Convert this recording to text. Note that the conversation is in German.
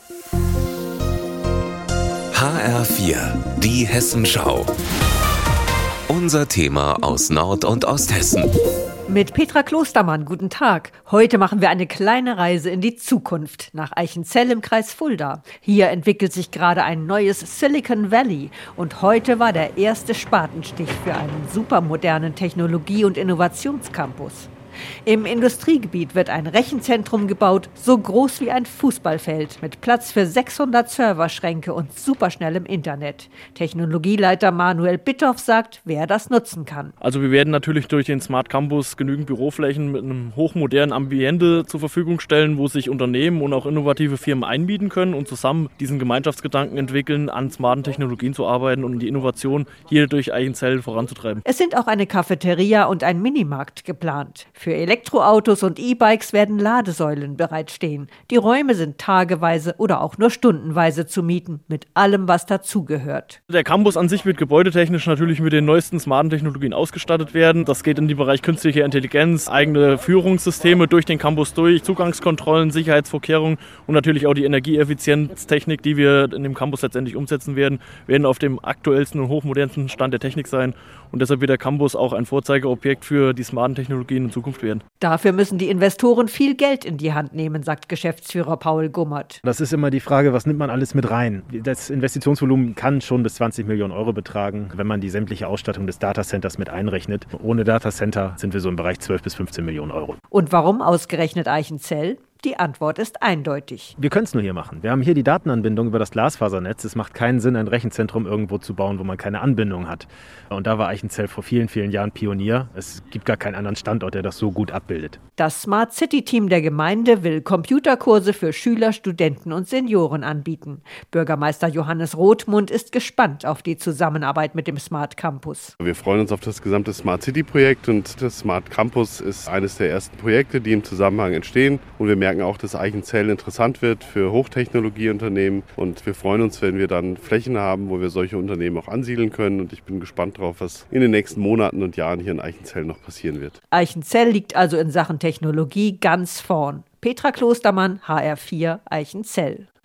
HR4, die Hessenschau. Unser Thema aus Nord- und Osthessen. Mit Petra Klostermann, guten Tag. Heute machen wir eine kleine Reise in die Zukunft, nach Eichenzell im Kreis Fulda. Hier entwickelt sich gerade ein neues Silicon Valley. Und heute war der erste Spatenstich für einen supermodernen Technologie- und Innovationscampus. Im Industriegebiet wird ein Rechenzentrum gebaut, so groß wie ein Fußballfeld, mit Platz für 600 Serverschränke und superschnellem Internet. Technologieleiter Manuel Bitthoff sagt, wer das nutzen kann. Also wir werden natürlich durch den Smart Campus genügend Büroflächen mit einem hochmodernen Ambiente zur Verfügung stellen, wo sich Unternehmen und auch innovative Firmen einbieten können und zusammen diesen Gemeinschaftsgedanken entwickeln, an smarten Technologien zu arbeiten und die Innovation hier durch Eichenzell voranzutreiben. Es sind auch eine Cafeteria und ein Minimarkt geplant. Für Elektroautos und E-Bikes werden Ladesäulen bereitstehen. Die Räume sind tageweise oder auch nur stundenweise zu mieten, mit allem, was dazugehört. Der Campus an sich wird gebäudetechnisch natürlich mit den neuesten smarten Technologien ausgestattet werden. Das geht in den Bereich künstliche Intelligenz, eigene Führungssysteme durch den Campus durch, Zugangskontrollen, Sicherheitsvorkehrungen und natürlich auch die Energieeffizienztechnik, die wir in dem Campus letztendlich umsetzen werden auf dem aktuellsten und hochmodernsten Stand der Technik sein. Und deshalb wird der Campus auch ein Vorzeigeobjekt für die smarten Technologien in Zukunft werden. Dafür müssen die Investoren viel Geld in die Hand nehmen, sagt Geschäftsführer Paul Gummert. Das ist immer die Frage, was nimmt man alles mit rein? Das Investitionsvolumen kann schon bis 20 Millionen Euro betragen, wenn man die sämtliche Ausstattung des Datacenters mit einrechnet. Ohne Datacenter sind wir so im Bereich 12 bis 15 Millionen Euro. Und warum ausgerechnet Eichenzell? Die Antwort ist eindeutig. Wir können es nur hier machen. Wir haben hier die Datenanbindung über das Glasfasernetz. Es macht keinen Sinn, ein Rechenzentrum irgendwo zu bauen, wo man keine Anbindung hat. Und da war Eichenzell vor vielen, vielen Jahren Pionier. Es gibt gar keinen anderen Standort, der das so gut abbildet. Das Smart City Team der Gemeinde will Computerkurse für Schüler, Studenten und Senioren anbieten. Bürgermeister Johannes Rothmund ist gespannt auf die Zusammenarbeit mit dem Smart Campus. Wir freuen uns auf das gesamte Smart City Projekt und das Smart Campus ist eines der ersten Projekte, die im Zusammenhang entstehen. Und wir merken auch, dass Eichenzell interessant wird für Hochtechnologieunternehmen. Und wir freuen uns, wenn wir dann Flächen haben, wo wir solche Unternehmen auch ansiedeln können. Und ich bin gespannt darauf, was in den nächsten Monaten und Jahren hier in Eichenzell noch passieren wird. Eichenzell liegt also in Sachen Technologie ganz vorn. Petra Klostermann, HR4, Eichenzell.